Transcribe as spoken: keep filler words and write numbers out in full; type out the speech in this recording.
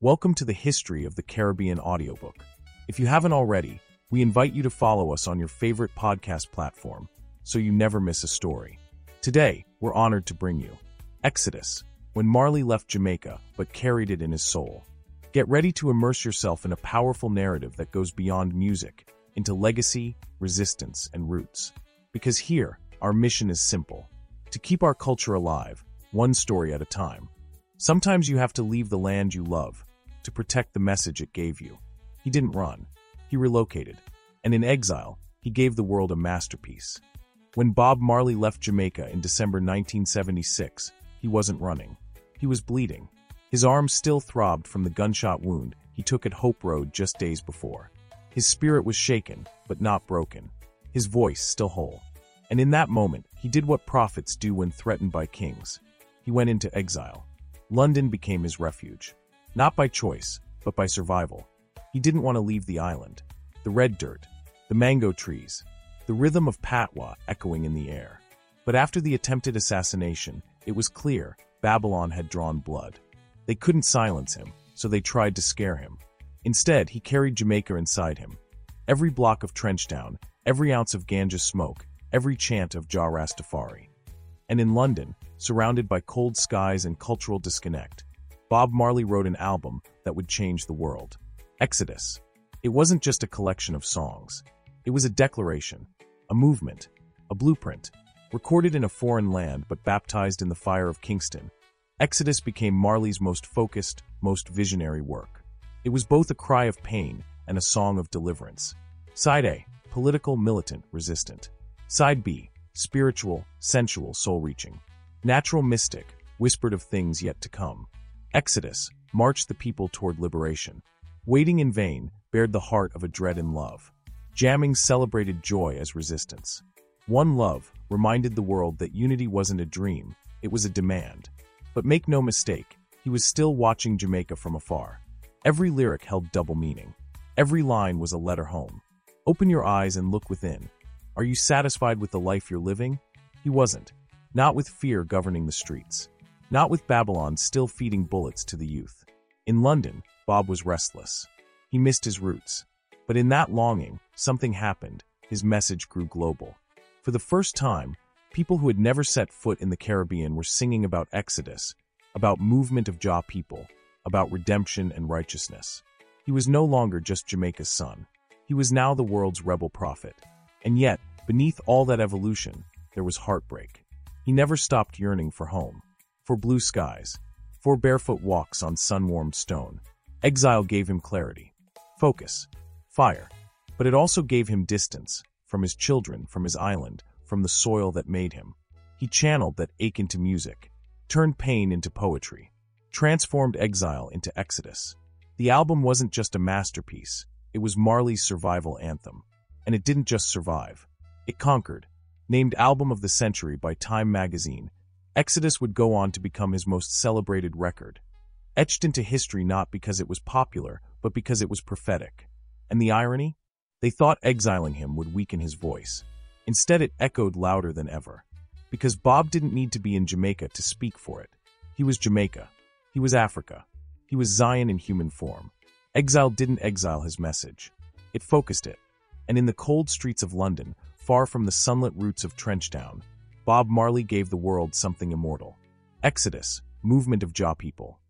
Welcome to the History of the Caribbean audiobook. If you haven't already, we invite you to follow us on your favorite podcast platform so you never miss a story. Today, we're honored to bring you Exodus, when Marley left Jamaica but carried it in his soul. Get ready to immerse yourself in a powerful narrative that goes beyond music, into legacy, resistance, and roots. Because here, our mission is simple: to keep our culture alive, one story at a time. Sometimes you have to leave the land you love to protect the message it gave you. He didn't run. He relocated. And in exile, he gave the world a masterpiece. When Bob Marley left Jamaica in December nineteen seventy-six, he wasn't running. He was bleeding. His arm still throbbed from the gunshot wound he took at Hope Road just days before. His spirit was shaken, but not broken. His voice still whole. And in that moment, he did what prophets do when threatened by kings. He went into exile. London became his refuge. Not by choice, but by survival. He didn't want to leave the island. The red dirt, the mango trees, the rhythm of patois echoing in the air. But after the attempted assassination, it was clear Babylon had drawn blood. They couldn't silence him, so they tried to scare him. Instead, he carried Jamaica inside him. Every block of Trenchtown, every ounce of ganja smoke, every chant of Jah Rastafari. And in London, surrounded by cold skies and cultural disconnect, Bob Marley wrote an album that would change the world. Exodus. It wasn't just a collection of songs. It was a declaration, a movement, a blueprint. Recorded in a foreign land but baptized in the fire of Kingston, Exodus became Marley's most focused, most visionary work. It was both a cry of pain and a song of deliverance. Side A, political, militant, resistant. Side B, spiritual, sensual, soul-reaching. Natural, mystic, whispered of things yet to come. Exodus marched the people toward liberation. Waiting in vain bared the heart of a dread in love. Jamming celebrated joy as resistance. One Love reminded the world that unity wasn't a dream, it was a demand. But make no mistake, he was still watching Jamaica from afar. Every lyric held double meaning. Every line was a letter home. Open your eyes and look within. Are you satisfied with the life you're living? He wasn't. Not with fear governing the streets. Not with Babylon still feeding bullets to the youth. In London, Bob was restless. He missed his roots. But in that longing, something happened. His message grew global. For the first time, people who had never set foot in the Caribbean were singing about Exodus, about movement of Jah people, about redemption and righteousness. He was no longer just Jamaica's son. He was now the world's rebel prophet. And yet, beneath all that evolution, there was heartbreak. He never stopped yearning for home, for blue skies, for barefoot walks on sun-warmed stone. Exile gave him clarity, focus, fire, but it also gave him distance, from his children, from his island, from the soil that made him. He channeled that ache into music, turned pain into poetry, transformed exile into exodus. The album wasn't just a masterpiece, it was Marley's survival anthem. And it didn't just survive. It conquered. Named Album of the Century by Time magazine, Exodus would go on to become his most celebrated record. Etched into history not because it was popular, but because it was prophetic. And the irony? They thought exiling him would weaken his voice. Instead, it echoed louder than ever. Because Bob didn't need to be in Jamaica to speak for it. He was Jamaica. He was Africa. He was Zion in human form. Exile didn't exile his message. It focused it. And in the cold streets of London, far from the sunlit roots of Trenchtown, Bob Marley gave the world something immortal. Exodus, movement of Jah people.